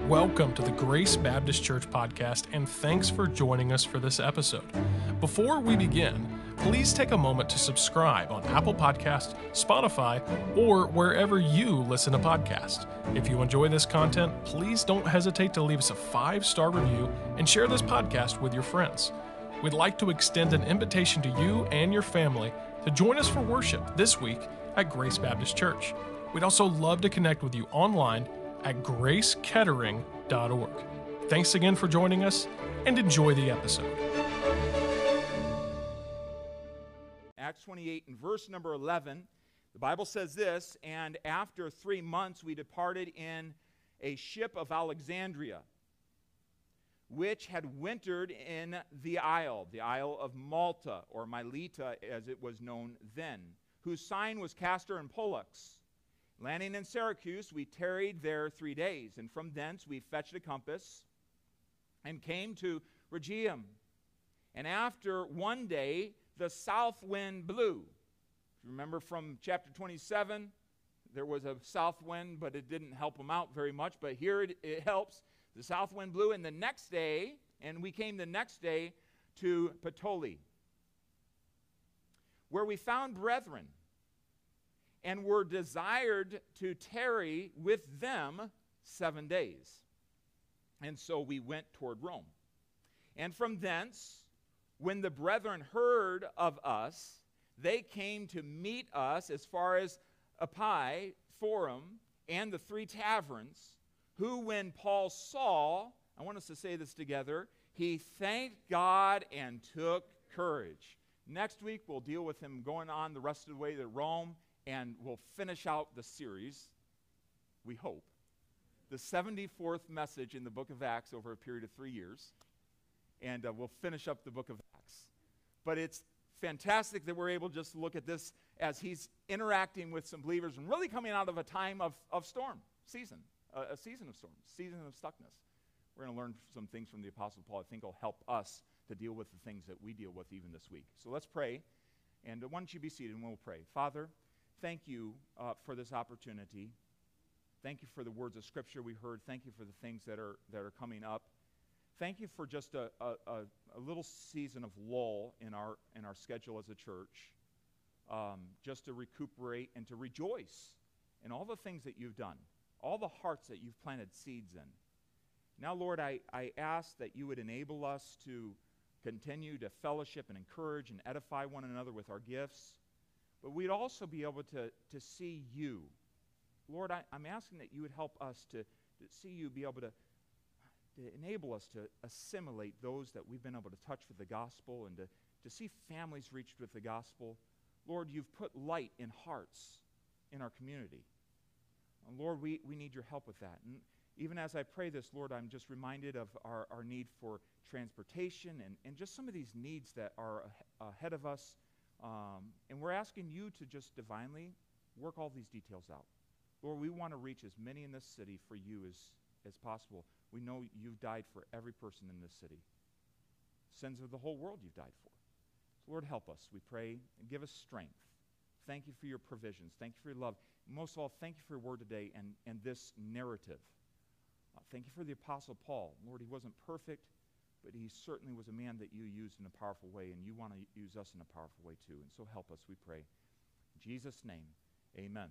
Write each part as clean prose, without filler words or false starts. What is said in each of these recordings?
Welcome to the Grace Baptist Church podcast, and thanks for joining us for this episode. Before we begin, please take a moment to subscribe on Apple Podcasts, Spotify, or wherever you listen to podcasts. If you enjoy this content, please don't hesitate to leave us a 5-star review and share this podcast with your friends. We'd like to extend an invitation to you and your family to join us for worship this week at Grace Baptist Church. We'd also love to connect with you online at gracekettering.org. Thanks again for joining us, and enjoy the episode. Acts 28 and verse number 11, the Bible says this, "And after 3 months we departed in a ship of Alexandria, which had wintered in the Isle of Malta, or Mileta as it was known then, whose sign was Castor and Pollux. Landing in Syracuse, we tarried there 3 days, and from thence we fetched a compass and came to Rhegium. And after 1 day, the south wind blew." Remember from chapter 27, there was a south wind, but it didn't help them out very much. But here it helps. The south wind blew, and the next day, and we came the next day to Puteoli, where we found brethren, and were desired to tarry with them 7 days. And so we went toward Rome. And from thence, when the brethren heard of us, they came to meet us as far as Appian Forum and the 3 taverns, who when Paul saw, I want us to say this together, he thanked God and took courage. Next week, we'll deal with him going on the rest of the way to Rome, and we'll finish out the series, we hope, the 74th message in the book of Acts over a period of 3 years. And we'll finish up the book of Acts. But it's fantastic that we're able just to look at this as he's interacting with some believers and really coming out of a time of storm season, a season of storms, season of stuckness. We're going to learn some things from the Apostle Paul I think will help us to deal with the things that we deal with even this week. So let's pray. And why don't you be seated and we'll pray. Father, thank you for this opportunity. Thank you for the words of Scripture we heard. Thank you for the things that are coming up. Thank you for just a little season of lull in our schedule as a church, just to recuperate and to rejoice in all the things that you've done, all the hearts that you've planted seeds in. Now, Lord, I ask that you would enable us to continue to fellowship and encourage and edify one another with our gifts. But we'd also be able to see you. Lord, I'm asking that you would help us to see you, be able to enable us to assimilate those that we've been able to touch with the gospel and to see families reached with the gospel. Lord, you've put light in hearts in our community. And Lord, we need your help with that. And even as I pray this, Lord, I'm just reminded of our need for transportation and just some of these needs that are ahead of us. And we're asking you to just divinely work all these details out. Lord, we want to reach as many in this city for you as possible. We know you've died for every person in this city. Sins of the whole world you've died for. So Lord, help us, we pray, and give us strength. Thank you for your provisions. Thank you for your love. Most of all, thank you for your word today and this narrative. Thank you for the Apostle Paul. Lord, he wasn't perfect, but he certainly was a man that you used in a powerful way, and you want to use us in a powerful way too. And so help us, we pray. In Jesus' name, amen.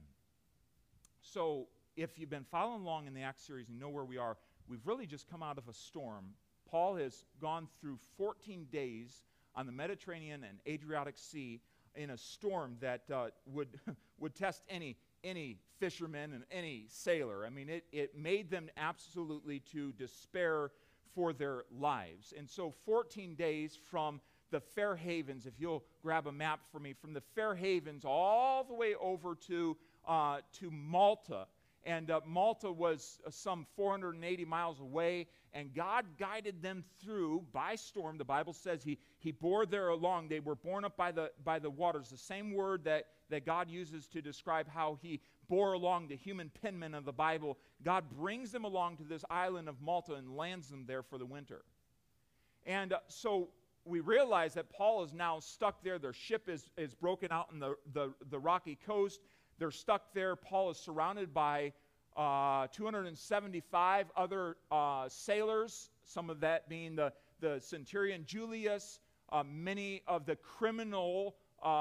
So if you've been following along in the Acts series and know where we are, we've really just come out of a storm. Paul has gone through 14 days on the Mediterranean and Adriatic Sea in a storm that would test any fisherman and any sailor. I mean, it made them absolutely to despair for their lives. And so 14 days from the Fair Havens, if you'll grab a map for me, from the Fair Havens all the way over to Malta. And Malta was some 480 miles away, and God guided them through by storm. The Bible says he bore there along. They were borne up by the waters, the same word that God uses to describe how he bore along the human penman of the Bible. God brings them along to this island of Malta and lands them there for the winter. And so we realize that Paul is now stuck there. Their ship is broken out on the rocky coast. They're stuck there. Paul is surrounded by 275 other sailors, some of that being the centurion Julius, many of the criminals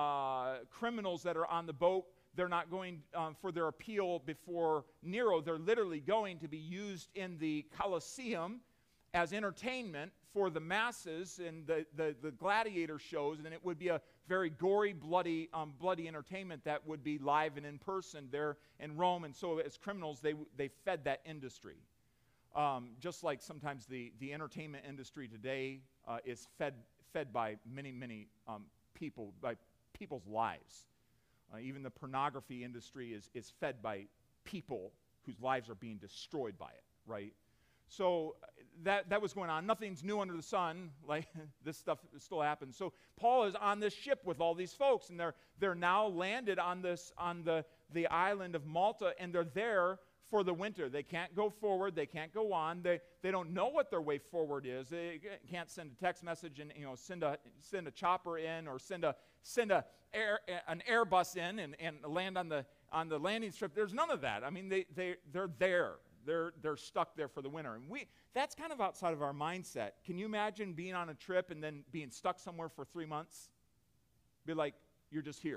that are on the boat. They're not going for their appeal before Nero. They're literally going to be used in the Colosseum as entertainment for the masses and the gladiator shows, and it would be a very gory, bloody entertainment that would be live and in person there in Rome. And so as criminals, they fed that industry. Just like sometimes the entertainment industry today is fed by many people, by people's lives. Even the pornography industry is fed by people whose lives are being destroyed by it, right? So that was going on. Nothing's new under the sun. Like this stuff still happens. So Paul is on this ship with all these folks, and they're now landed on the island of Malta, and they're there for the winter. They can't go forward. They can't go on. They don't know what their way forward is. They can't send a text message and send a chopper in or send an Airbus in and land on the landing strip. There's none of that. I mean, they're there. They're stuck there for the winter. And that's kind of outside of our mindset. Can you imagine being on a trip and then being stuck somewhere for 3 months? Be like, you're just here.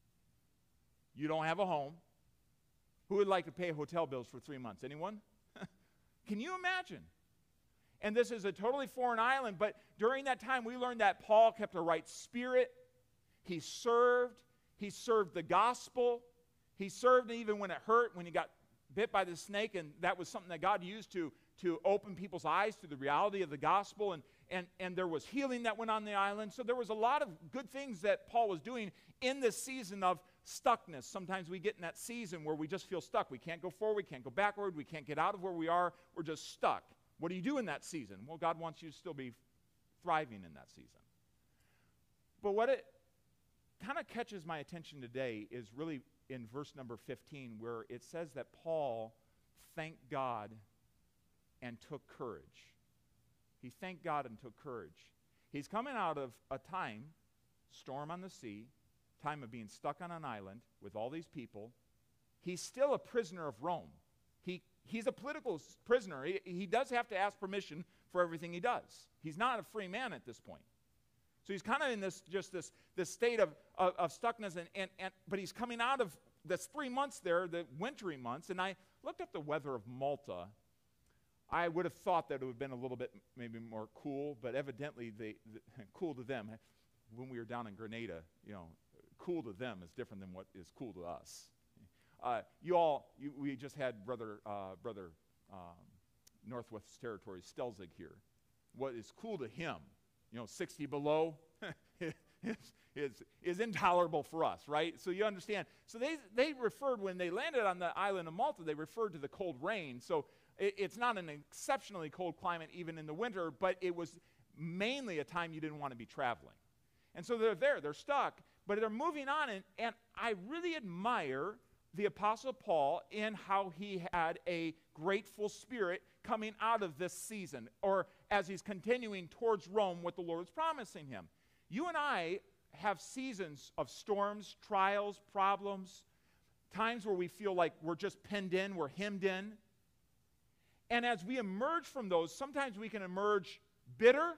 You don't have a home. Who would like to pay hotel bills for 3 months? Anyone? Can you imagine? And this is a totally foreign island, but during that time we learned that Paul kept a right spirit. He served the gospel. He served even when it hurt, when he got bit by the snake, and that was something that God used to open people's eyes to the reality of the gospel, and there was healing that went on the island. So there was a lot of good things that Paul was doing in this season of stuckness. Sometimes we get in that season where we just feel stuck. We can't go forward, we can't go backward, we can't get out of where we are, we're just stuck. What do you do in that season? Well, God wants you to still be thriving in that season. But what it kind of catches my attention today is really in verse number 15, where it says that Paul thanked God and took courage. He thanked God and took courage. He's coming out of a time, storm on the sea, time of being stuck on an island with all these people. He's still a prisoner of Rome. He's a political prisoner. He does have to ask permission for everything he does. He's not a free man at this point. So he's kind of in this state of stuckness, but he's coming out of this 3 months there, the wintry months, and I looked up the weather of Malta. I would have thought that it would have been a little bit maybe more cool, but evidently cool to them. When we were down in Grenada, cool to them is different than what is cool to us. We just had brother Northwest Territories Stelzig here. What is cool to him, 60 below is intolerable for us, right? So you understand. So they referred, when they landed on the island of Malta, they referred to the cold rain. So it's not an exceptionally cold climate even in the winter, but it was mainly a time you didn't want to be traveling. And so they're stuck, but they're moving on, and I really admire the Apostle Paul in how he had a grateful spirit coming out of this season, or as he's continuing towards Rome, what the Lord is promising him. You and I have seasons of storms, trials, problems, times where we feel like we're just pinned in, we're hemmed in. And as we emerge from those, sometimes we can emerge bitter,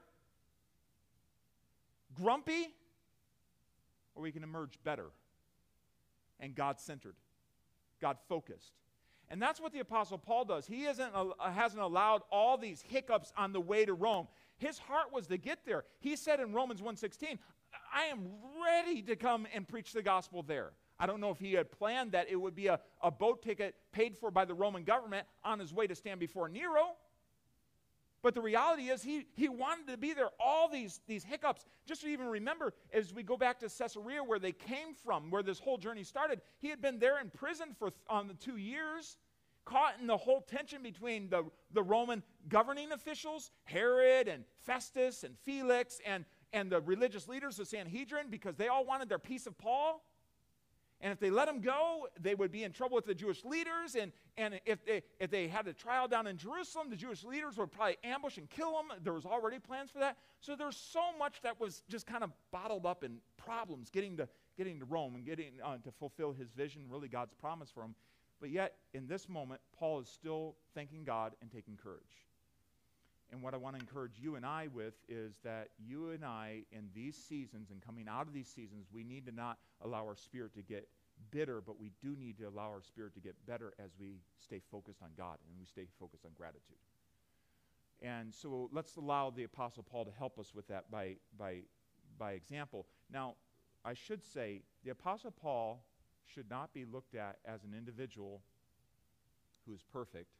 grumpy, or we can emerge better and God-centered, God-focused. And that's what the Apostle Paul does. He hasn't allowed all these hiccups on the way to Rome. His heart was to get there. He said in Romans 1:16, I am ready to come and preach the gospel there. I don't know if he had planned that it would be a boat ticket paid for by the Roman government on his way to stand before Nero. But the reality is he wanted to be there. All these hiccups, just to even remember, as we go back to Caesarea where they came from, where this whole journey started, he had been there in prison for 2 years, caught in the whole tension between the Roman governing officials, Herod and Festus and Felix, and the religious leaders of Sanhedrin, because they all wanted their piece of Paul. And if they let him go, they would be in trouble with the Jewish leaders. And if they had a trial down in Jerusalem, the Jewish leaders would probably ambush and kill him. There was already plans for that. So there's so much that was just kind of bottled up in problems getting to Rome and getting to fulfill his vision, really God's promise for him. But yet, in this moment, Paul is still thanking God and taking courage. And what I want to encourage you and I with is that you and I, in these seasons and coming out of these seasons, we need to not allow our spirit to get bitter, but we do need to allow our spirit to get better as we stay focused on God and we stay focused on gratitude. And so let's allow the Apostle Paul to help us with that by example. Now, I should say, the Apostle Paul should not be looked at as an individual who is perfect,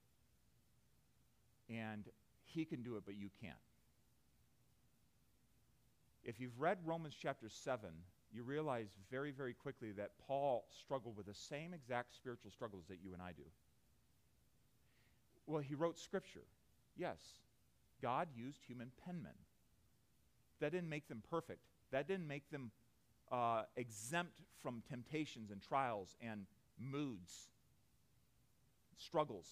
and he can do it, but you can't. If you've read Romans chapter 7, you realize very, very quickly that Paul struggled with the same exact spiritual struggles that you and I do. Well, he wrote Scripture. Yes, God used human penmen. That didn't make them perfect. That didn't make them exempt from temptations and trials and moods, struggles.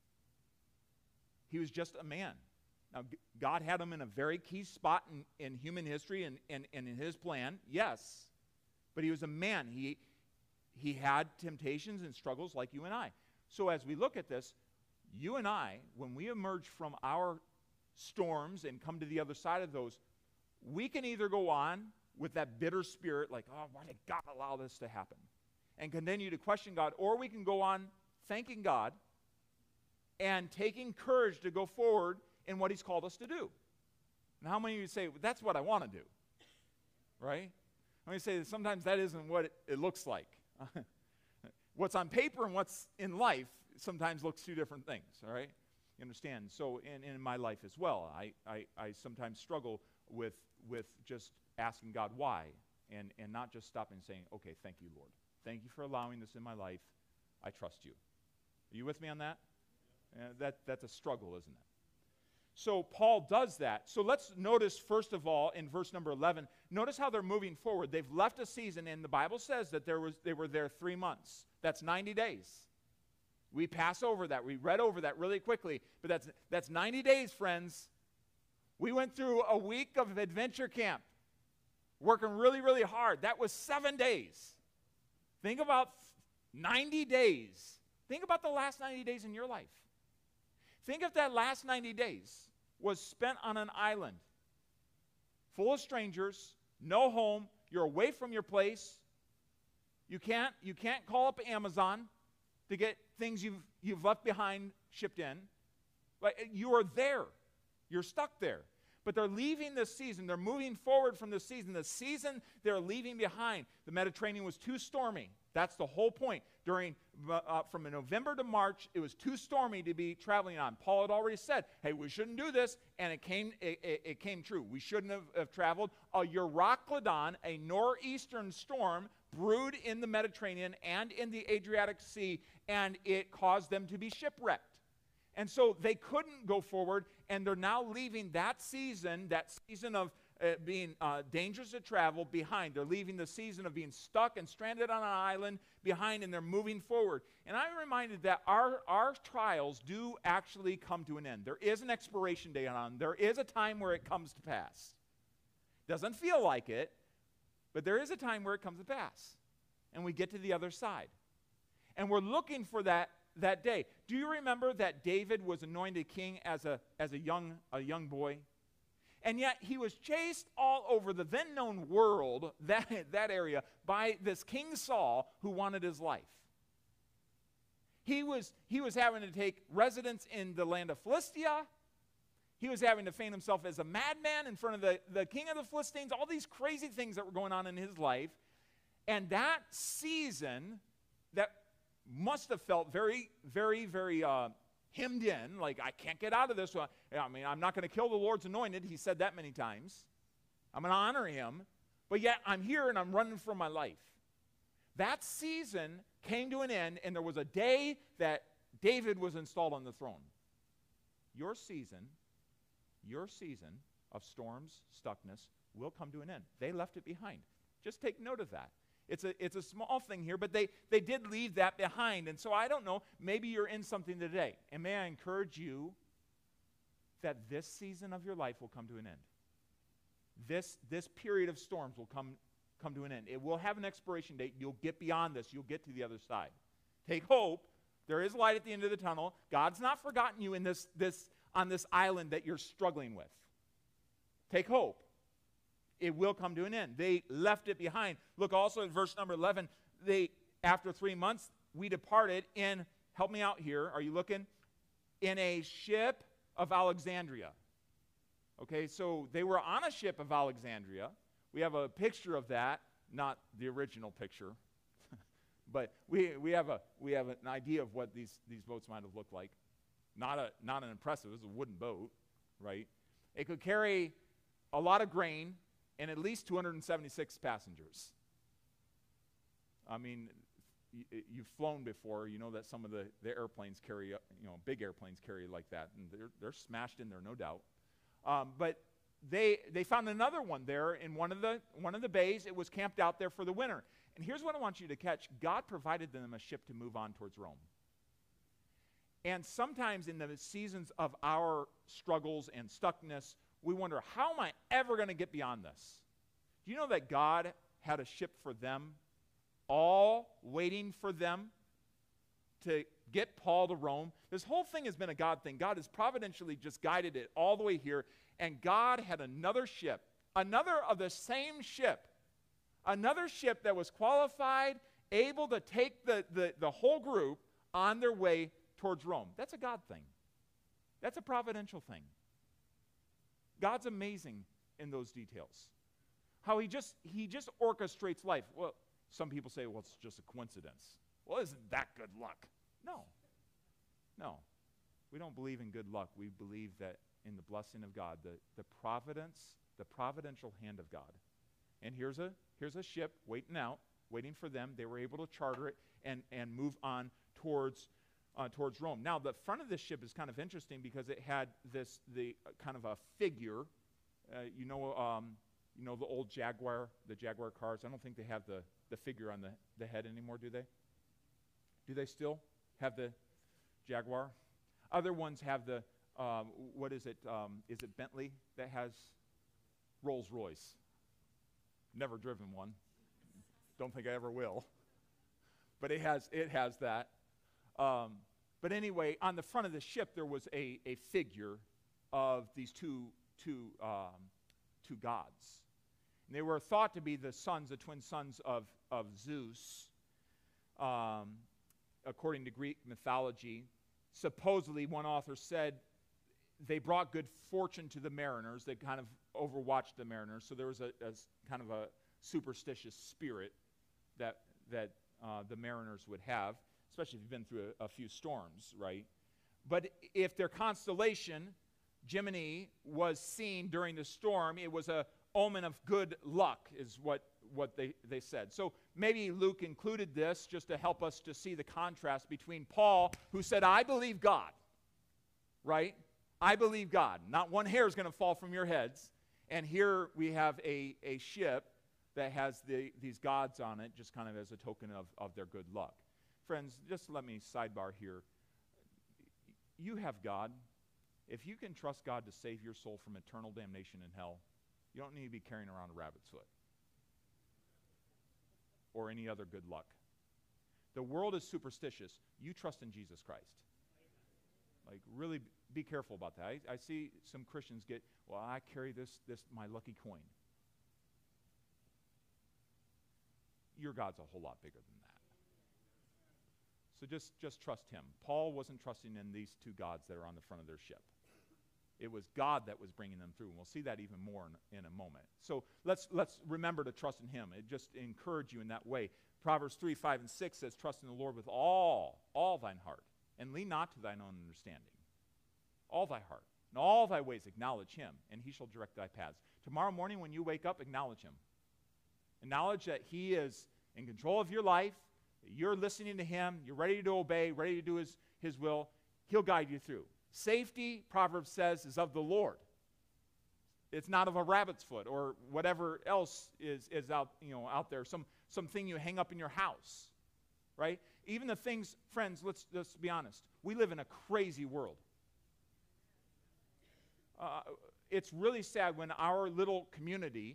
He was just a man. Now, God had him in a very key spot in human history and in his plan, yes. But he was a man. He had temptations and struggles like you and I. So as we look at this, you and I, when we emerge from our storms and come to the other side of those, we can either go on with that bitter spirit, like, oh, why did God allow this to happen? And continue to question God, or we can go on thanking God and taking courage to go forward in what he's called us to do. And how many of you say, well, that's what I want to do? Right? How many say that sometimes that isn't what it looks like? What's on paper and what's in life sometimes looks two different things, all right? You understand? So in my life as well, I sometimes struggle with just asking God why, and not just stopping and saying, okay, thank you, Lord. Thank you for allowing this in my life. I trust you. Are you with me on that? That's a struggle, isn't it? So Paul does that. So let's notice, first of all, in verse number 11, notice how they're moving forward. They've left a season, and the Bible says that they were there 3 months. That's 90 days. We pass over that. We read over that really quickly, but that's 90 days, friends. We went through a week of adventure camp, working really, really hard. That was 7 days. Think about 90 days. Think about the last 90 days in your life. Think if that last 90 days was spent on an island full of strangers, no home, you're away from your place. You can't call up Amazon to get things you've left behind shipped in. Like, you are there. You're stuck there. But they're leaving this season. They're moving forward from this season. The season they're leaving behind. The Mediterranean was too stormy. That's the whole point. From November to March, it was too stormy to be traveling on. Paul had already said, hey, we shouldn't do this, and it came true. We shouldn't have traveled. A Euroclydon, a nor'eastern storm, brewed in the Mediterranean and in the Adriatic Sea, and it caused them to be shipwrecked. And so they couldn't go forward, and they're now leaving that season of being dangerous to travel behind. They're leaving the season of being stuck and stranded on an island behind, and they're moving forward. And I'm reminded that our trials do actually come to an end. There is an expiration date on them. There is a time where it comes to pass. Doesn't feel like it, but there is a time where it comes to pass. And we get to the other side. And we're looking for that day. Do you remember that David was anointed king as a young boy? And yet he was chased all over the then known world, that area, by this King Saul who wanted his life. He was having to take residence in the land of Philistia. He was having to feign himself as a madman in front of the king of the Philistines, all these crazy things that were going on in his life. And that season that must have felt very, very, very hemmed in, like, I can't get out of this. I mean, I'm not going to kill the Lord's anointed. He said that many times. I'm going to honor him. But yet I'm here and I'm running for my life. That season came to an end, and there was a day that David was installed on the throne. Your season of storms, stuckness, will come to an end. They left it behind. Just take note of that. It's a small thing here, but they did leave that behind. And so I don't know, maybe you're in something today. And may I encourage you that this season of your life will come to an end. This period of storms will come to an end. It will have an expiration date. You'll get beyond this. You'll get to the other side. Take hope, There is light at the end of the tunnel. God's not forgotten you in on this island that you're struggling with. Take hope. It will come to an end. They left it behind. Look also at verse number 11. After 3 months, we departed in, help me out here, are you looking? In a ship of Alexandria. Okay, so they were on a ship of Alexandria. We have a picture of that, not the original picture. But we have an idea of what these boats might have looked like. Not an impressive, it was a wooden boat, right? It could carry a lot of grain and at least 276 passengers. I mean, you've flown before, you know that some of the airplanes carry, big airplanes carry like that, and they're smashed in there, no doubt. But they found another one there in one of the bays. It was camped out there for the winter. And here's what I want you to catch. God provided them a ship to move on towards Rome. And sometimes in the seasons of our struggles and stuckness, we wonder, how am I ever going to get beyond this? Do you know that God had a ship for them, all waiting for them to get Paul to Rome? This whole thing has been a God thing. God has providentially just guided it all the way here. And God had another ship, another of the same ship, another ship that was qualified, able to take the whole group on their way towards Rome. That's a God thing. That's a providential thing. God's amazing in those details. How he just orchestrates life. Well, some people say, well, it's just a coincidence. Well, isn't that good luck? No. We don't believe in good luck. We believe that in the blessing of God, the providence, the providential hand of God. And here's a ship waiting for them. They were able to charter it and move on towards Rome. Now, the front of this ship is kind of interesting because it had the kind of a figure. You know the old Jaguar cars. I don't think they have the figure on the head anymore, do they? Do they still have the Jaguar? Other ones have the what is it? Is it Bentley that has Rolls-Royce? Never driven one. Don't think I ever will. But it has that. But anyway, on the front of the ship there was a figure of these two gods. And they were thought to be the twin sons of Zeus, according to Greek mythology. Supposedly, one author said they brought good fortune to the mariners. They kind of overwatched the mariners. So there was a kind of a superstitious spirit that the mariners would have, especially if you've been through a few storms, right? But if their constellation, Gemini, was seen during the storm, it was a omen of good luck, is what they said. So maybe Luke included this just to help us to see the contrast between Paul, who said, I believe God, right? I believe God. Not one hair is going to fall from your heads. And here we have a ship that has these gods on it, just kind of as a token of their good luck. Friends, just let me sidebar here. You have God. If you can trust God to save your soul from eternal damnation in hell, you don't need to be carrying around a rabbit's foot or any other good luck. The world is superstitious. You trust in Jesus Christ. Like, really be careful about that. I see some Christians get, well, I carry this my lucky coin. Your God's a whole lot bigger than that. So just trust him. Paul wasn't trusting in these two gods that are on the front of their ship. It was God that was bringing them through, and we'll see that even more in a moment. So let's remember to trust in him. It just encourage you in that way. Proverbs 3, 5, and 6 says, trust in the Lord with all thine heart, and lean not to thine own understanding. All thy heart. In all thy ways acknowledge him, and he shall direct thy paths. Tomorrow morning when you wake up, acknowledge him. Acknowledge that he is in control of your life, that you're listening to him, you're ready to obey, ready to do his will. He'll guide you through. Safety, Proverbs says, is of the Lord. It's not of a rabbit's foot or whatever else is out there, something you hang up in your house, right? Even the things, friends, let's be honest. We live in a crazy world. It's really sad when our little community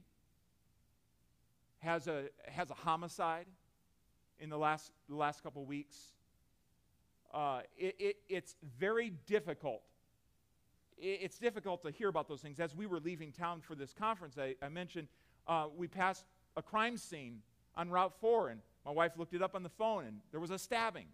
has a homicide in the last couple weeks. it's very difficult. It's difficult to hear about those things. As we were leaving town for this conference, I mentioned we passed a crime scene on Route 4, and my wife looked it up on the phone, and there was a stabbing.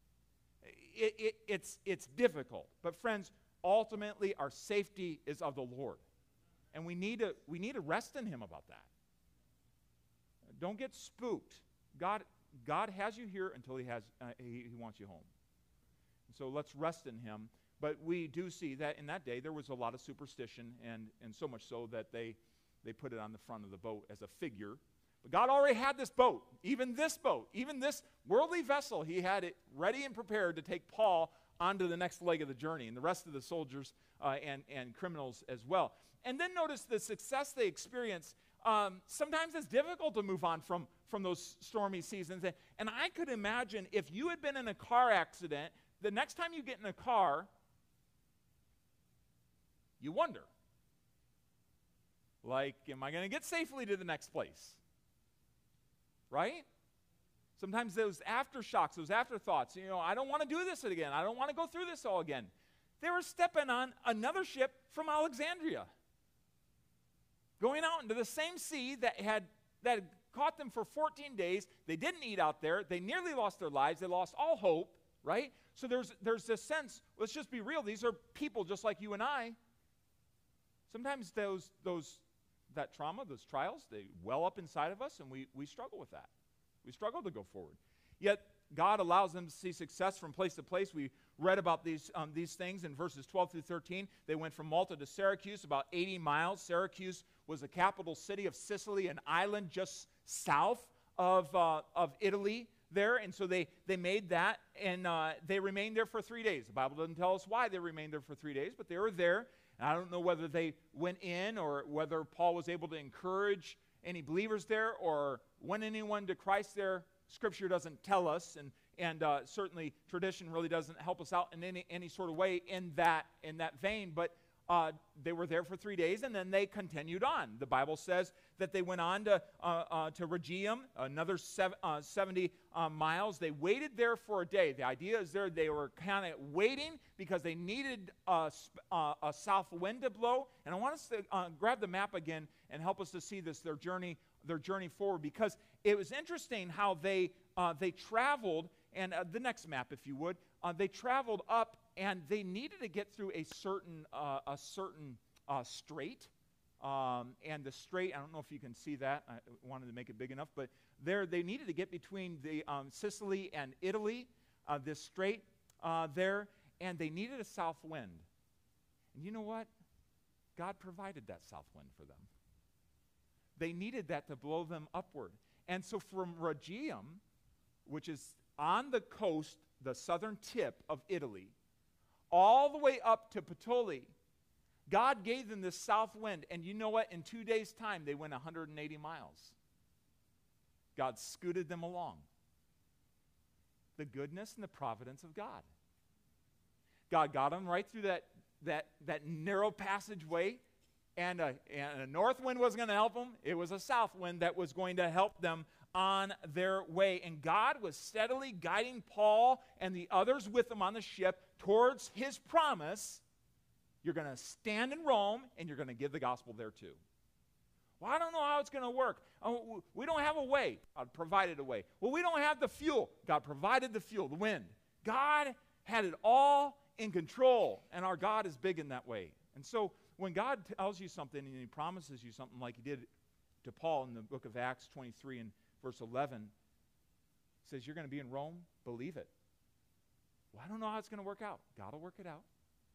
It's difficult. But friends, ultimately our safety is of the Lord. And we need to rest in him about that. Don't get spooked. God has you here until he wants you home. And so let's rest in him. But we do see that in that day there was a lot of superstition, and so much so that they put it on the front of the boat as a figure. But God already had this boat, even this worldly vessel. He had it ready and prepared to take Paul onto the next leg of the journey, and the rest of the soldiers and criminals as well. And then notice the success they experience. Sometimes it's difficult to move on from those stormy seasons. And I could imagine if you had been in a car accident, the next time you get in a car, you wonder, like, am I going to get safely to the next place? Right? Sometimes those aftershocks, those afterthoughts, I don't want to do this again. I don't want to go through this all again. They were stepping on another ship from Alexandria, going out into the same sea that had caught them for 14 days. They didn't eat out there. They nearly lost their lives. They lost all hope, right? So there's this sense, let's just be real, these are people just like you and I. Sometimes that trauma, those trials, they well up inside of us, and we struggle with that. We struggle to go forward. Yet God allows them to see success from place to place. We read about these things in verses 12 through 13. They went from Malta to Syracuse, about 80 miles. Syracuse was the capital city of Sicily, an island just south of Italy there. And so they made that, and they remained there for 3 days. The Bible doesn't tell us why they remained there for 3 days, but they were there. And I don't know whether they went in or whether Paul was able to encourage any believers there or win anyone to Christ there. Scripture doesn't tell us, and certainly tradition really doesn't help us out in any sort of way in that vein. But they were there for 3 days, and then they continued on. The Bible says that they went on to Rhegium, another 70 miles. They waited there for a day. The idea is they were kind of waiting because they needed a south wind to blow. And I want us to grab the map again and help us to see this, their journey forward, because it was interesting how they traveled. And the next map, if you would, they traveled up, and they needed to get through a certain strait. And the strait, I don't know if you can see that. I wanted to make it big enough, but they needed to get between the Sicily and Italy, this strait there, and they needed a south wind. And you know what? God provided that south wind for them. They needed that to blow them upward. And so from Rhegium, which is on the coast, the southern tip of Italy, all the way up to Puteoli, God gave them this south wind. And you know what? In 2 days' time, they went 180 miles. God scooted them along. The goodness and the providence of God. God got them right through that narrow passageway, and a north wind wasn't going to help them. It was a south wind that was going to help them on their way. And God was steadily guiding Paul and the others with him on the ship towards his promise. You're going to stand in Rome, and you're going to give the gospel there too. Well, I don't know how it's going to work. We don't have a way. God provided a way. Well, we don't have the fuel. God provided the fuel, the wind. God had it all in control, and our God is big in that way. And so when God tells you something and he promises you something like he did to Paul in the book of Acts 23 and verse 11, he says, you're going to be in Rome, believe it. Well, I don't know how it's going to work out. God will work it out.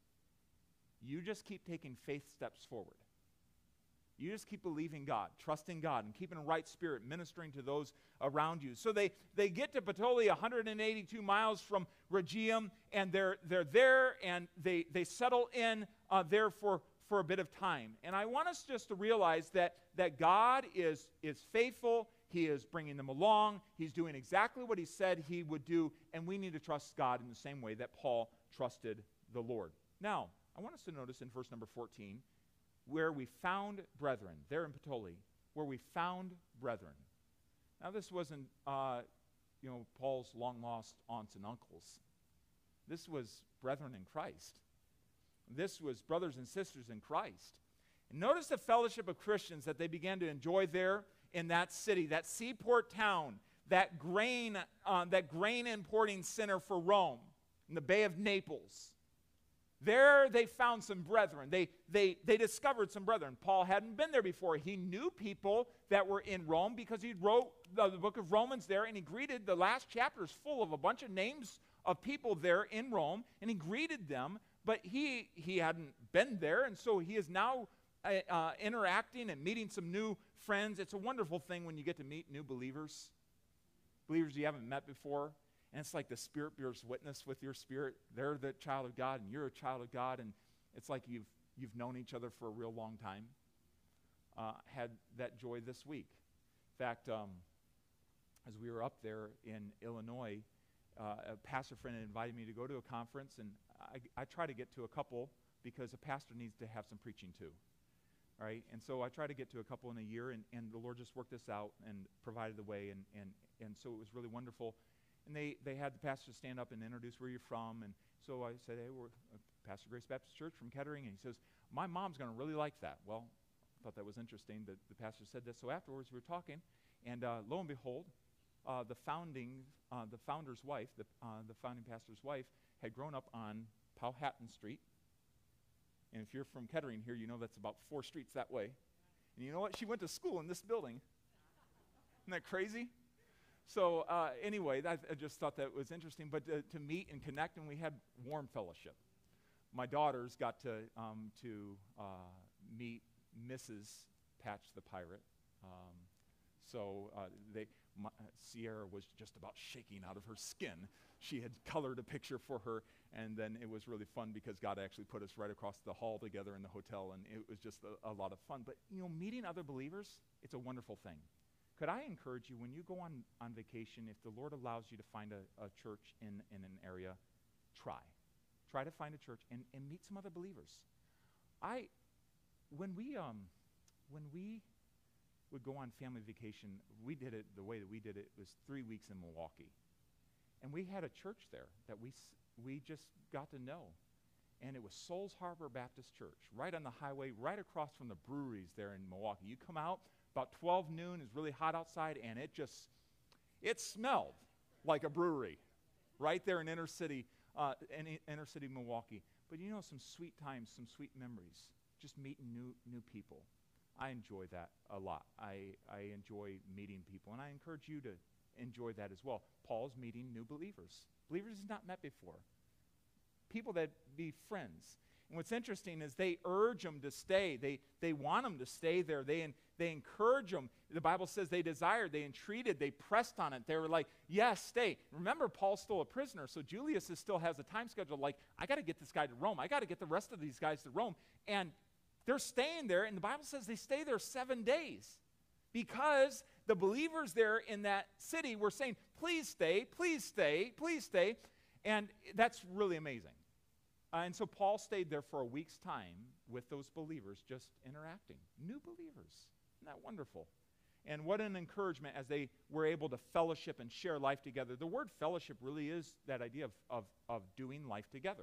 You just keep taking faith steps forward. You just keep believing God, trusting God, and keeping a right spirit, ministering to those around you. So they get to Puteoli, 182 miles from Rhegium, and they're there, and they settle in there for a bit of time. And I want us just to realize that God is faithful. He is bringing them along. He's doing exactly what he said he would do, and we need to trust God in the same way that Paul trusted the Lord. Now, I want us to notice in verse number 14, where we found brethren, there in Puteoli, where we found brethren. Now, this wasn't, Paul's long-lost aunts and uncles. This was brethren in Christ. This was brothers and sisters in Christ. And notice the fellowship of Christians that they began to enjoy there in that city, that seaport town, that grain importing center for Rome, in the Bay of Naples. There they found some brethren. They discovered some brethren. Paul hadn't been there before. He knew people that were in Rome because he wrote the book of Romans there, and he greeted, the last chapter is full of a bunch of names of people there in Rome, and he greeted them, but he hadn't been there, and so he is now interacting and meeting some new friends. It's a wonderful thing when you get to meet new believers you haven't met before. And it's like the Spirit bears witness with your spirit. They're the child of God, and you're a child of God, and it's like you've known each other for a real long time. Had that joy this week. In fact, as we were up there in Illinois, a pastor friend had invited me to go to a conference, and I try to get to a couple because a pastor needs to have some preaching too. All right, and so I try to get to a couple in a year, and the Lord just worked this out and provided the way, and so it was really wonderful. And they had the pastor stand up and introduce where you're from, and so I said, hey, we're Pastor Grace Baptist Church from Kettering, and he says, my mom's going to really like that. Well, I thought that was interesting that the pastor said this. So afterwards we were talking, and lo and behold, the founder's wife, the founding pastor's wife, had grown up on Powhatan Street. And if you're from Kettering here, you know that's about 4 streets that way. And you know what? She went to school in this building. Isn't that crazy? So anyway, I just thought that was interesting. But to meet and connect, and we had warm fellowship. My daughters got to meet Mrs. Patch the Pirate. Sierra was just about shaking out of her skin. She had colored a picture for her, and then it was really fun because God actually put us right across the hall together in the hotel, and it was just a lot of fun. But, meeting other believers, it's a wonderful thing. Could I encourage you, when you go on vacation, if the Lord allows you to find a church in an area, try. Try to find a church and meet some other believers. When we would go on family vacation, we did it the way that we did it was 3 weeks in Milwaukee. And we had a church there that we just got to know. And it was Souls Harbor Baptist Church, right on the highway, right across from the breweries there in Milwaukee. You come out, about 12 noon, it's really hot outside, and it smelled like a brewery right there in inner city Milwaukee. But some sweet times, some sweet memories, just meeting new people. I enjoy that a lot. I enjoy meeting people, and I encourage you to enjoy that as well. Paul's meeting new believers he's not met before, people that be friends. And what's interesting is they urge them to stay. They want them to stay there. They encourage them. The Bible says they desired, they entreated, they pressed on it. They were like, yes, stay. Remember, Paul's still a prisoner, so Julius still has a time schedule like, I got to get this guy to Rome. I got to get the rest of these guys to Rome. And they're staying there, and the Bible says they stay there 7 days because the believers there in that city were saying, please stay, please stay, please stay. And that's really amazing. And so Paul stayed there for a week's time with those believers, just interacting. New believers. Isn't that wonderful? And what an encouragement as they were able to fellowship and share life together. The word fellowship really is that idea of doing life together.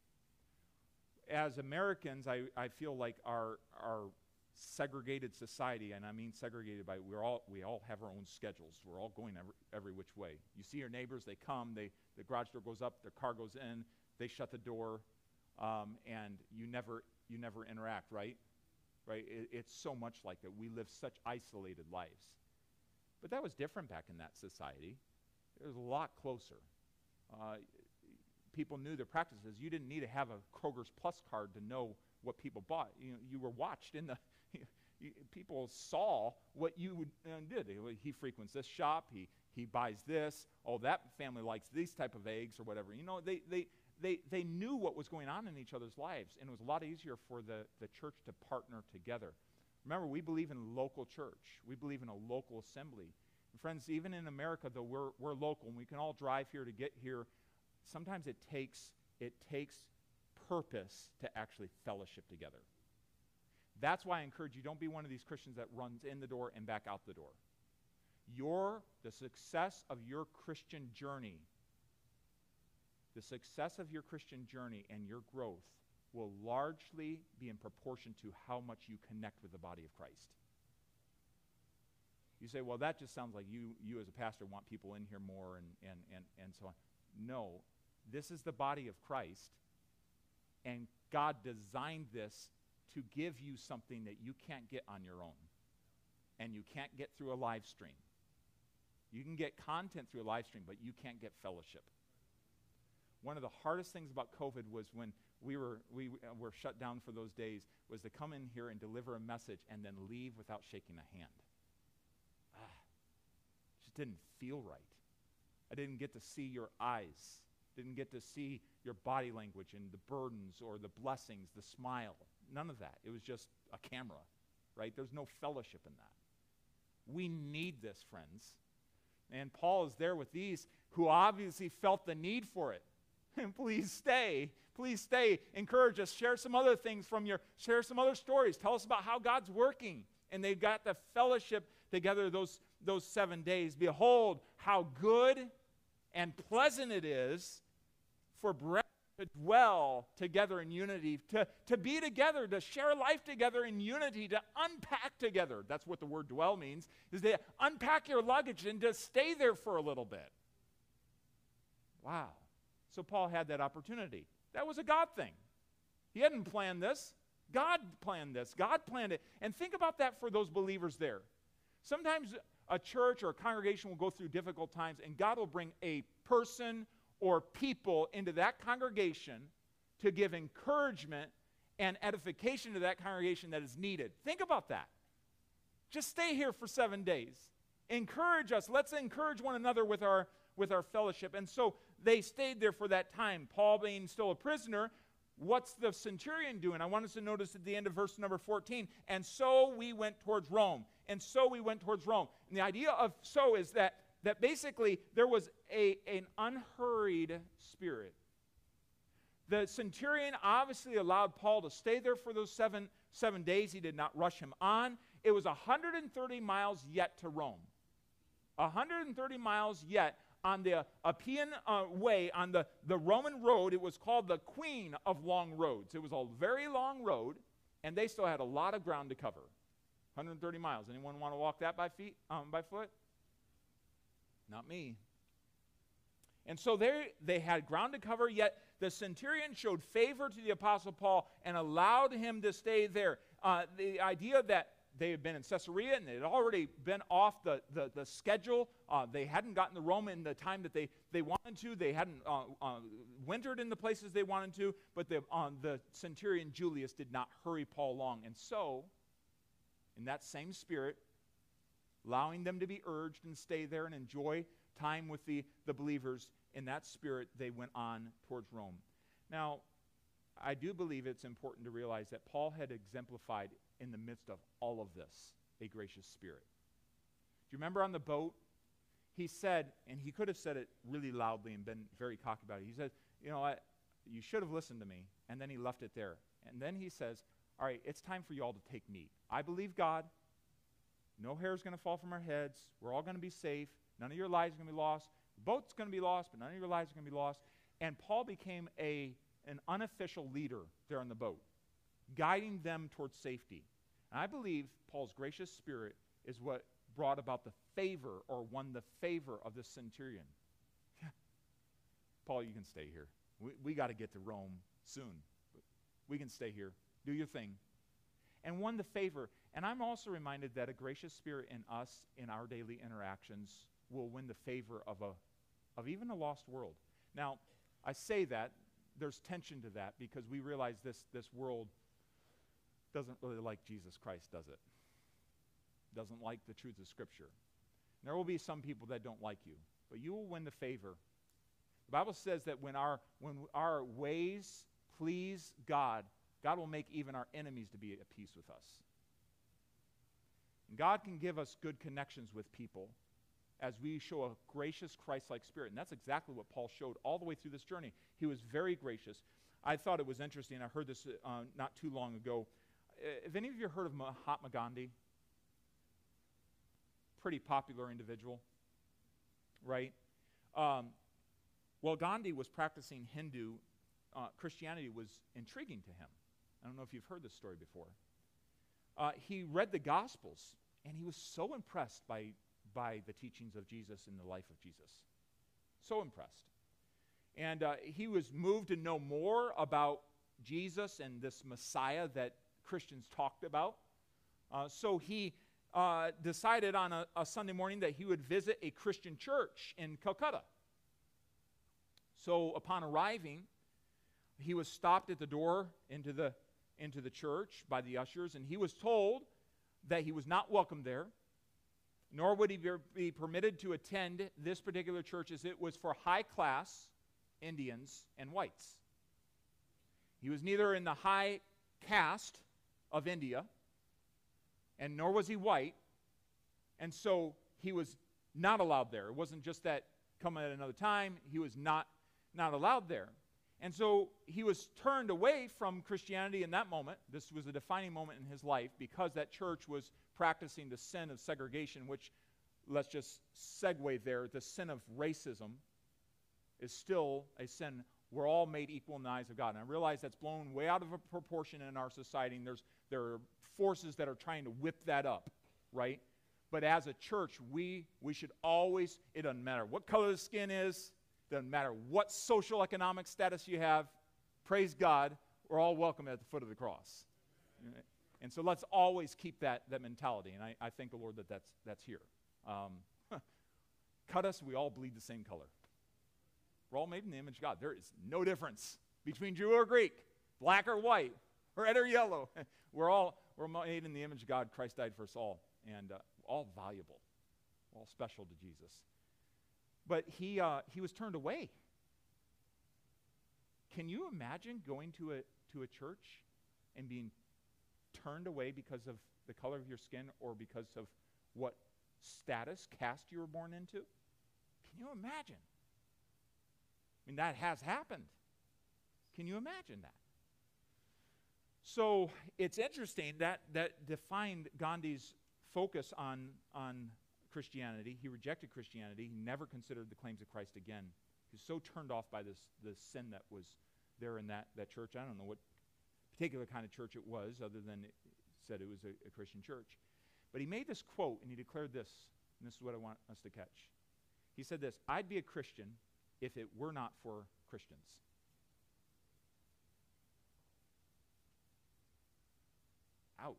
As Americans, I feel like our segregated society, and I mean segregated by we all have our own schedules. We're all going every which way. You see your neighbors, they come, the garage door goes up, their car goes in, they shut the door, and you never interact, right? Right? It's so much like that. We live such isolated lives. But that was different back in that society. It was a lot closer. People knew their practices. You didn't need to have a Kroger's Plus card to know what people bought. You were watched in the. People saw what you did. He frequents this shop. He buys this. Oh, that family likes these type of eggs or whatever. They knew what was going on in each other's lives, and it was a lot easier for the church to partner together. Remember, we believe in local church. We believe in a local assembly. And friends, even in America, though we're local, and we can all drive here to get here, sometimes it takes purpose to actually fellowship together. That's why I encourage you, don't be one of these Christians that runs in the door and back out the door. The success of your Christian journey The success of your Christian journey and your growth will largely be in proportion to how much you connect with the body of Christ. You say, well, that just sounds like you as a pastor want people in here more and so on. No, this is the body of Christ, and God designed this to give you something that you can't get on your own, and you can't get through a live stream. You can get content through a live stream, but you can't get fellowship. One of the hardest things about COVID was when we were shut down for those days, was to come in here and deliver a message and then leave without shaking a hand. Just didn't feel right. I didn't get to see your eyes. Didn't get to see your body language and the burdens or the blessings, the smile. None of that. It was just a camera, right? There's no fellowship in that. We need this, friends. And Paul is there with these who obviously felt the need for it. And please stay. Please stay. Encourage us. Share some other things share some other stories. Tell us about how God's working. And they got the fellowship together those 7 days. Behold, how good and pleasant it is for brethren to dwell together in unity, to be together, to share life together in unity, to unpack together. That's what the word dwell means, is to unpack your luggage and to stay there for a little bit. Wow. So Paul had that opportunity. That was a God thing. He hadn't planned this. God planned this. God planned it. And think about that for those believers there. Sometimes a church or a congregation will go through difficult times, and God will bring a person or people into that congregation to give encouragement and edification to that congregation that is needed. Think about that. Just stay here for 7 days. Encourage us. Let's encourage one another with our fellowship. And so they stayed there for that time. Paul being still a prisoner, what's the centurion doing? I want us to notice at the end of verse number 14, and so we went towards Rome. And so we went towards Rome. And the idea of so is that basically there was an unhurried spirit. The centurion obviously allowed Paul to stay there for those seven days. He did not rush him on. It was 130 miles yet to Rome. 130 miles yet on the Appian Way, on the Roman road. It was called the Queen of Long Roads. It was a very long road, and they still had a lot of ground to cover. 130 miles. Anyone want to walk that by foot? Not me. And so they had ground to cover, yet the centurion showed favor to the Apostle Paul and allowed him to stay there. The idea that they had been in Caesarea and they had already been off the schedule. They hadn't gotten to Rome in the time that they wanted to. They hadn't wintered in the places they wanted to. But the centurion Julius did not hurry Paul along. And so, in that same spirit, allowing them to be urged and stay there and enjoy time with the believers, in that spirit, they went on towards Rome. Now, I do believe it's important to realize that Paul had exemplified in the midst of all of this a gracious spirit. Do you remember on the boat? He said, and he could have said it really loudly and been very cocky about it. He said, you know what, you should have listened to me. And then he left it there. And then he says, all right, it's time for you all to take meat. I believe God. No hair is going to fall from our heads. We're all going to be safe. None of your lives are going to be lost. The boat's going to be lost, but none of your lives are going to be lost. And Paul became an unofficial leader there on the boat, guiding them towards safety. And I believe Paul's gracious spirit is what brought about the favor or won the favor of the centurion. Paul, you can stay here. We got to get to Rome soon. We can stay here. Do your thing. And won the favor. And I'm also reminded that a gracious spirit in us, in our daily interactions, will win the favor of even a lost world. Now, I say that, there's tension to that, because we realize this world doesn't really like Jesus Christ, does it? Doesn't like the truths of Scripture. And there will be some people that don't like you, but you will win the favor. The Bible says that when our ways please God, God will make even our enemies to be at peace with us. And God can give us good connections with people as we show a gracious, Christ-like spirit. And that's exactly what Paul showed all the way through this journey. He was very gracious. I thought it was interesting. I heard this not too long ago. Have any of you heard of Mahatma Gandhi? Pretty popular individual, right? Well, Gandhi was practicing Hindu. Christianity was intriguing to him. I don't know if you've heard this story before. He read the Gospels, and he was so impressed by the teachings of Jesus and the life of Jesus. So impressed. And he was moved to know more about Jesus and this Messiah that Christians talked about. So he decided on a Sunday morning that he would visit a Christian church in Calcutta. So upon arriving, he was stopped at the door into the church by the ushers, and he was told that he was not welcome there, nor would he be permitted to attend this particular church, as it was for high-class Indians and whites. He was neither in the high caste of India, and nor was he white, and so he was not allowed there. It wasn't just that come at another time. He was not allowed there. And so he was turned away from Christianity in that moment. This was a defining moment in his life because that church was practicing the sin of segregation, which, let's just segue there, the sin of racism is still a sin. We're all made equal in the eyes of God. And I realize that's blown way out of proportion in our society, and there are forces that are trying to whip that up, right? But as a church, we should always, it doesn't matter what color the skin is, doesn't matter what social economic status you have, praise God, we're all welcome at the foot of the cross. And so let's always keep that mentality, and I thank the Lord that's here. Cut us, we all bleed the same color. We're all made in the image of God. There is no difference between Jew or Greek, black or white, red or yellow. We're made in the image of God. Christ died for us all, and all valuable, all special to Jesus. But he was turned away. Can you imagine going to a church and being turned away because of the color of your skin or because of what status, caste you were born into? Can you imagine? I mean, that has happened. Can you imagine that? So it's interesting that defined Gandhi's focus on Christianity. He rejected Christianity. He never considered the claims of Christ again. He was so turned off by the sin that was there in that church. I don't know what particular kind of church it was, other than it said it was a Christian church. But he made this quote, and he declared this, and this is what I want us to catch. He said this: "I'd be a Christian if it were not for Christians." Ouch.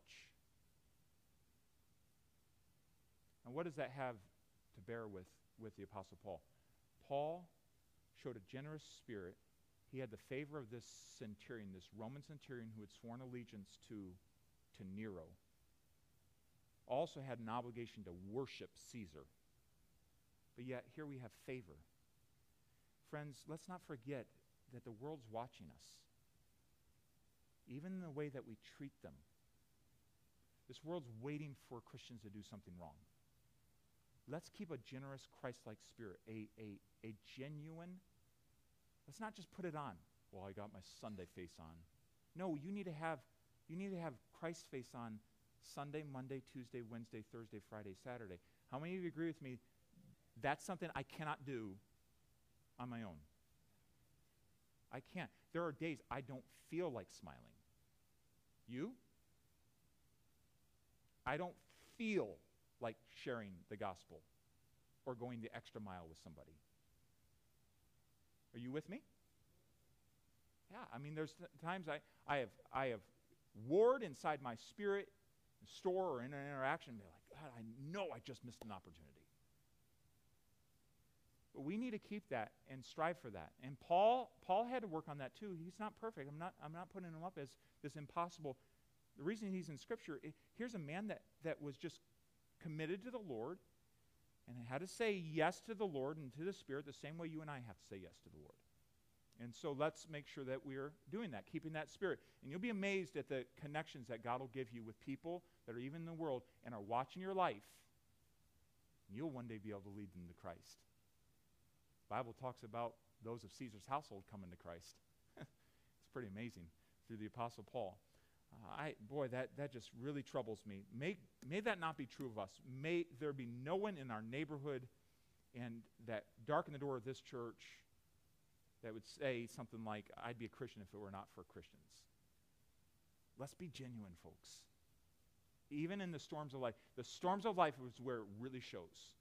And what does that have to bear with the Apostle Paul? Paul showed a generous spirit. He had the favor of this centurion, this Roman centurion who had sworn allegiance to Nero. Also had an obligation to worship Caesar. But yet, here we have favor. Friends, let's not forget that the world's watching us. Even in the way that we treat them. This world's waiting for Christians to do something wrong. Let's keep a generous, Christ-like spirit, a genuine. Let's not just put it on. Well, I got my Sunday face on. No, you need to have Christ's face on Sunday, Monday, Tuesday, Wednesday, Thursday, Friday, Saturday. How many of you agree with me? That's something I cannot do on my own. I can't. There are days I don't feel like smiling. You? I don't feel like sharing the gospel or going the extra mile with somebody. Are you with me? Yeah, I mean, there's times I have warred inside my spirit, store, or in an interaction, and be like, God, I know I just missed an opportunity. But we need to keep that and strive for that. And Paul had to work on that too. He's not perfect. I'm not putting him up as this impossible. The reason he's in Scripture, here's a man that was just committed to the Lord and had to say yes to the Lord and to the Spirit the same way you and I have to say yes to the Lord. And so let's make sure that we're doing that, keeping that spirit. And you'll be amazed at the connections that God will give you with people that are even in the world and are watching your life. And you'll one day be able to lead them to Christ. The Bible talks about those of Caesar's household coming to Christ. It's pretty amazing through the Apostle Paul. That just really troubles me. May that not be true of us. May there be no one in our neighborhood and that darken the door of this church that would say something like, I'd be a Christian if it were not for Christians. Let's be genuine, folks. Even in the storms of life is where it really shows.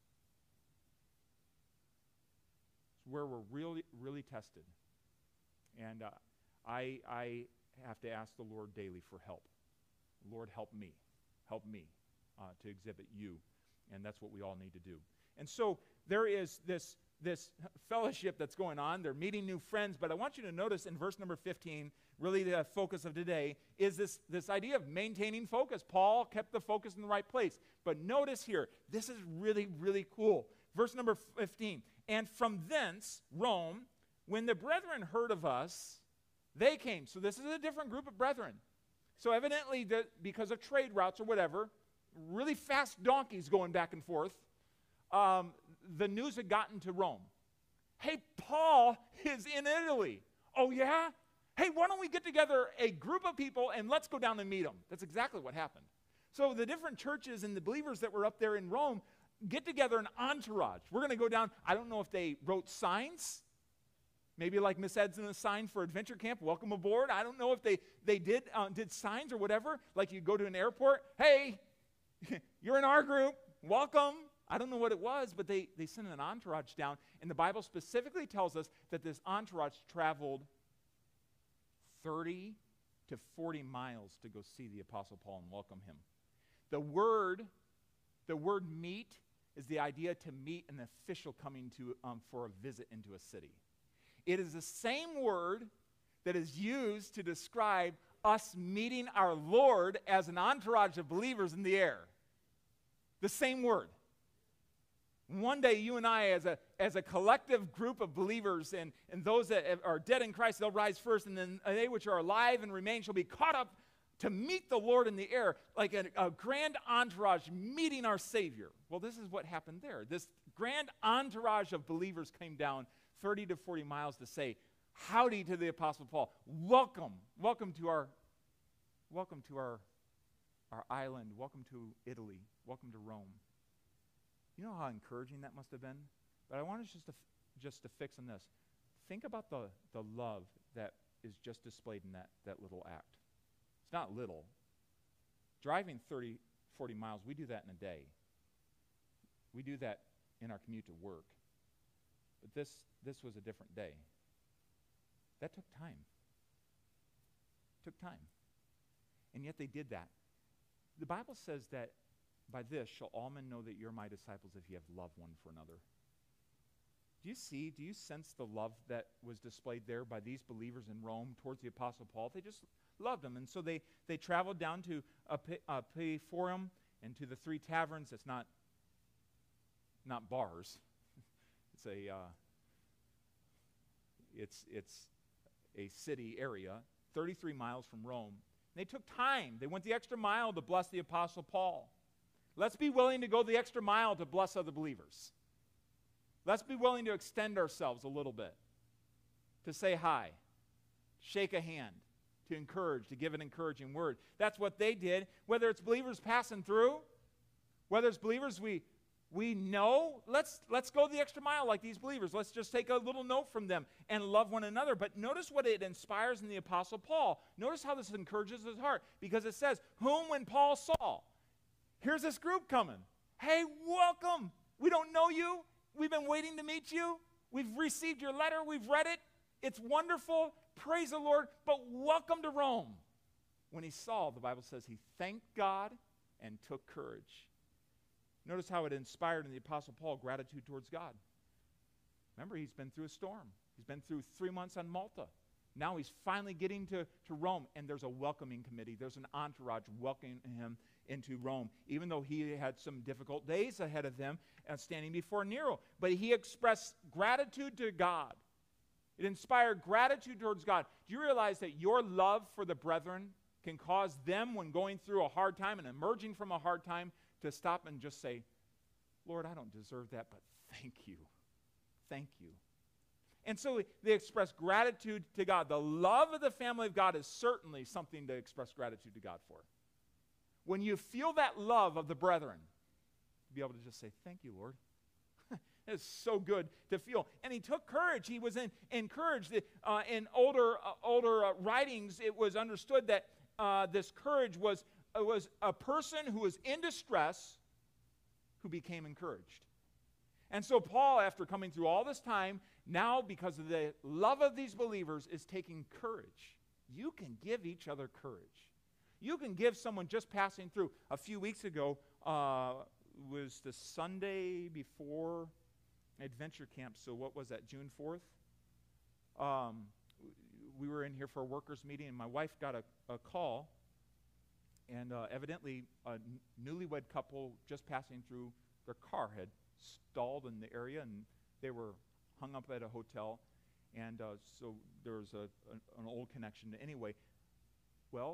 It's where we're really, really tested. And I have to ask the Lord daily for help. Lord, help me to exhibit you. And that's what we all need to do. And so there is this fellowship that's going on. They're meeting new friends. But I want you to notice in verse number 15, really the focus of today, is this idea of maintaining focus. Paul kept the focus in the right place. But notice here, this is really, really cool. Verse number 15, and from thence, Rome, when the brethren heard of us, they came. So this is a different group of brethren. So evidently, because of trade routes or whatever, really fast donkeys going back and forth, the news had gotten to Rome. Hey, Paul is in Italy. Oh, yeah? Hey, why don't we get together a group of people and let's go down and meet them? That's exactly what happened. So the different churches and the believers that were up there in Rome get together an entourage. We're going to go down. I don't know if they wrote signs. Maybe like Miss Edson's sign for Adventure Camp, welcome aboard. I don't know if they did signs or whatever. Like you go to an airport, hey, you're in our group, welcome. I don't know what it was, but they sent an entourage down. And the Bible specifically tells us that this entourage traveled 30 to 40 miles to go see the Apostle Paul and welcome him. The word meet is the idea to meet an official coming to for a visit into a city. It is the same word that is used to describe us meeting our Lord as an entourage of believers in the air. The same word. One day, you and I, as a collective group of believers, and those that are dead in Christ, they'll rise first, and then they which are alive and remain shall be caught up to meet the Lord in the air, like a grand entourage meeting our Savior. Well, this is what happened there. This grand entourage of believers came down 30 to 40 miles to say howdy to the Apostle Paul. Welcome to our island. Welcome to Italy. Welcome to Rome. You know how encouraging that must have been? But I want us just to fix on this. Think about the love that is just displayed in that little act. It's not little. Driving 30, 40 miles, we do that in a day. We do that in our commute to work. But this was a different day. That took time. And yet they did that. The Bible says that by this shall all men know that you're my disciples if you have love one for another. Do you sense the love that was displayed there by these believers in Rome towards the Apostle Paul? They just loved him. And so they traveled down to Forum and to the three taverns. It's not bars. It's a city area, 33 miles from Rome. They took time. They went the extra mile to bless the Apostle Paul. Let's be willing to go the extra mile to bless other believers. Let's be willing to extend ourselves a little bit, to say hi, shake a hand, to encourage, to give an encouraging word. That's what they did. Whether it's believers passing through, whether it's believers we know, let's go the extra mile like these believers. Let's just take a little note from them and love one another. But notice what it inspires in the Apostle Paul. Notice how this encourages his heart. Because it says, whom when Paul saw, here's this group coming. Hey, welcome. We don't know you. We've been waiting to meet you. We've received your letter. We've read it. It's wonderful. Praise the Lord. But welcome to Rome. When he saw, the Bible says he thanked God and took courage. Notice how it inspired in the Apostle Paul gratitude towards God. Remember, he's been through a storm. He's been through 3 months on Malta. Now he's finally getting to Rome, and there's a welcoming committee. There's an entourage welcoming him into Rome, even though he had some difficult days ahead of him standing before Nero. But he expressed gratitude to God. It inspired gratitude towards God. Do you realize that your love for the brethren can cause them, when going through a hard time and emerging from a hard time, to stop and just say, Lord, I don't deserve that, but thank you. Thank you. And so they express gratitude to God. The love of the family of God is certainly something to express gratitude to God for. When you feel that love of the brethren, be able to just say, thank you, Lord. It's so good to feel. And he took courage. He was encouraged. In older writings, it was understood that this courage was a person who was in distress who became encouraged. And so Paul, after coming through all this time, now because of the love of these believers, is taking courage. You can give each other courage. You can give someone just passing through. A few weeks ago was the Sunday before Adventure Camp. So what was that, June 4th? We were in here for a workers' meeting, and my wife got a call. And evidently, a newlywed couple just passing through, their car had stalled in the area, and they were hung up at a hotel. And so there was an old connection. Anyway, well,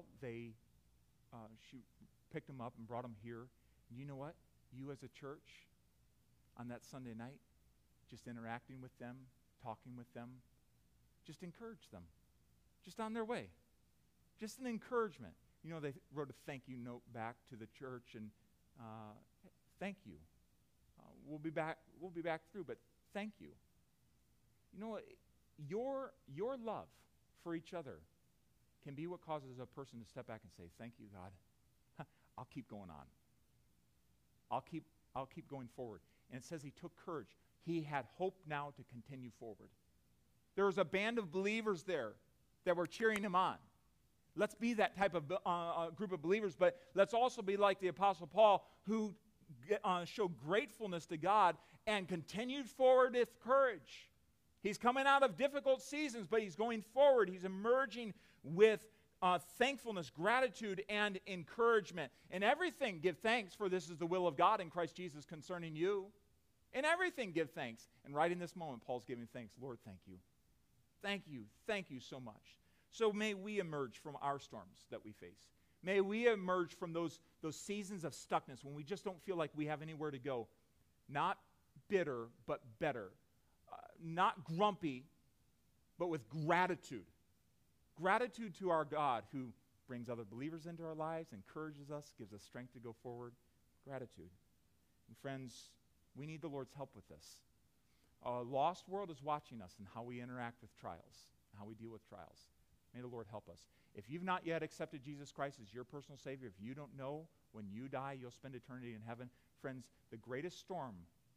she picked them up and brought them here. And you know what? You as a church, on that Sunday night, just interacting with them, talking with them, just encourage them. Just on their way. Just an encouragement. You know, they wrote a thank you note back to the church, and thank you. We'll be back through, but thank you. You know what? Your love for each other can be what causes a person to step back and say, thank you, God. I'll keep going on. I'll keep going forward. And it says he took courage. He had hope now to continue forward. There was a band of believers there that were cheering him on. Let's be that type of group of believers, but let's also be like the Apostle Paul, who showed gratefulness to God and continued forward with courage. He's coming out of difficult seasons, but he's going forward. He's emerging with thankfulness, gratitude, and encouragement. In everything, give thanks, for this is the will of God in Christ Jesus concerning you. In everything, give thanks. And right in this moment, Paul's giving thanks. Lord, thank you. Thank you. Thank you so much. So may we emerge from our storms that we face. May we emerge from those seasons of stuckness when we just don't feel like we have anywhere to go. Not bitter, but better. Not grumpy, but with gratitude. Gratitude to our God, who brings other believers into our lives, encourages us, gives us strength to go forward. Gratitude. And friends, we need the Lord's help with this. A lost world is watching us and how we interact with trials, how we deal with trials. May the Lord help us. If you've not yet accepted Jesus Christ as your personal Savior, if you don't know when you die you'll spend eternity in heaven, friends, the greatest storm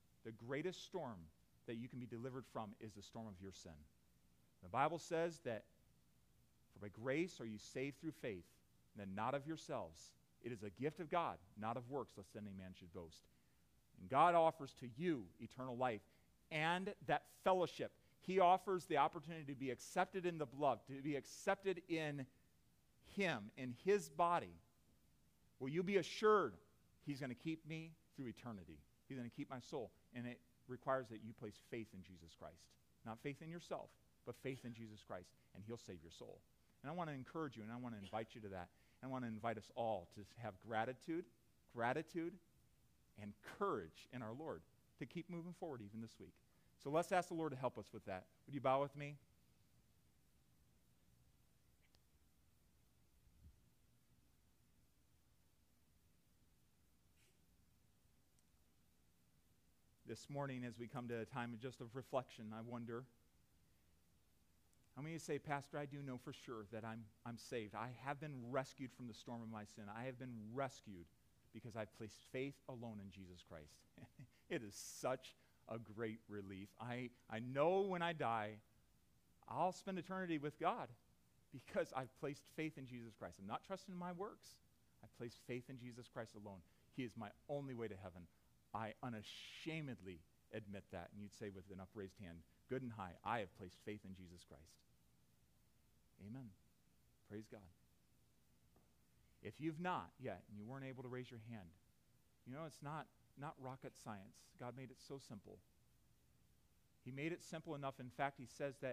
that you can be delivered from is the storm of your sin. The Bible says that for by grace are you saved through faith, and then not of yourselves. It is a gift of God, not of works, lest any man should boast. And God offers to you eternal life and that fellowship. He offers the opportunity to be accepted in the blood, to be accepted in Him, in His body. Will you be assured He's going to keep me through eternity? He's going to keep my soul. And it requires that you place faith in Jesus Christ. Not faith in yourself, but faith in Jesus Christ, and He'll save your soul. And I want to encourage you, and I want to invite you to that. And I want to invite us all to have gratitude, and courage in our Lord to keep moving forward even this week. So let's ask the Lord to help us with that. Would you bow with me? This morning, as we come to a time of just of reflection, I wonder, how many of you say, Pastor, I do know for sure that I'm saved. I have been rescued from the storm of my sin. I have been rescued because I've placed faith alone in Jesus Christ. It is such a great relief. I know when I die, I'll spend eternity with God because I've placed faith in Jesus Christ. I'm not trusting in my works. I've placed faith in Jesus Christ alone. He is my only way to heaven. I unashamedly admit that. And you'd say with an upraised hand, good and high, I have placed faith in Jesus Christ. Amen. Praise God. If you've not yet, and you weren't able to raise your hand, you know, it's not rocket science. God made it so simple. He made it simple enough. In fact, He says that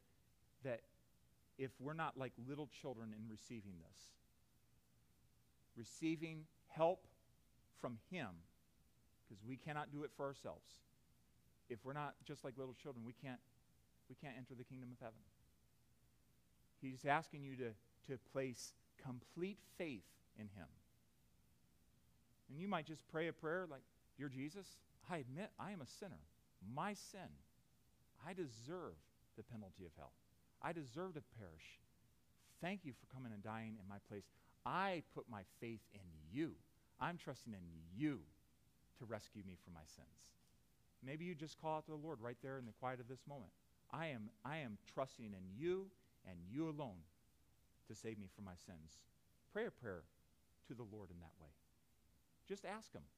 if we're not like little children in receiving this, receiving help from Him, because we cannot do it for ourselves. If we're not just like little children, we can't enter the kingdom of heaven. He's asking you to place complete faith in Him. And you might just pray a prayer like, Dear Jesus, I admit I am a sinner. my sin. I deserve the penalty of hell. I deserve to perish. Thank you for coming and dying in my place. I put my faith in you. I'm trusting in you to rescue me from my sins. Maybe you just call out to the Lord right there in the quiet of this moment. I am trusting in you and you alone to save me from my sins. Pray a prayer to the Lord in that way. Just ask him.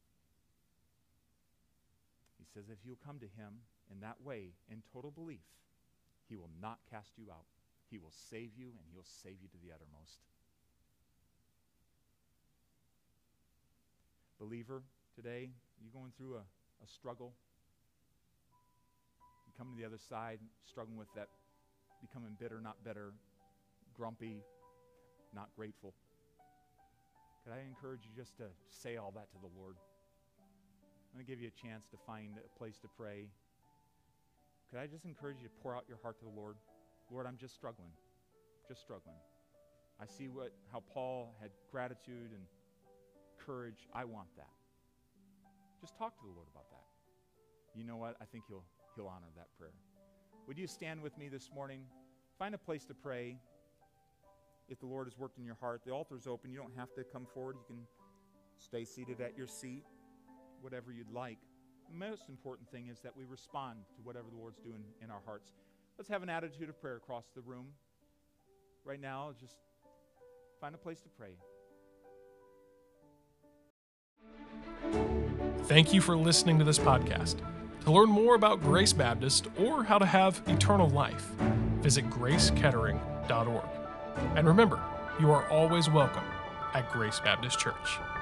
He says if you'll come to him in that way, in total belief, he will not cast you out. He will save you, and he'll save you to the uttermost. Believer, today, you going through a struggle? You come to the other side, struggling with that, becoming bitter, not better, grumpy, not grateful. Could I encourage you just to say all that to the Lord? I'm going to give you a chance to find a place to pray. Could I just encourage you to pour out your heart to the Lord? Lord, I'm just struggling. Just struggling. I see how Paul had gratitude and courage. I want that. Just talk to the Lord about that. You know what? I think he'll honor that prayer. Would you stand with me this morning? Find a place to pray. If the Lord has worked in your heart, the altar's open. You don't have to come forward. You can stay seated at your seat, whatever you'd like. The most important thing is that we respond to whatever the Lord's doing in our hearts. Let's have an attitude of prayer across the room. Right now, just find a place to pray. Thank you for listening to this podcast. To learn more about Grace Baptist or how to have eternal life, visit gracekettering.org. And remember, you are always welcome at Grace Baptist Church.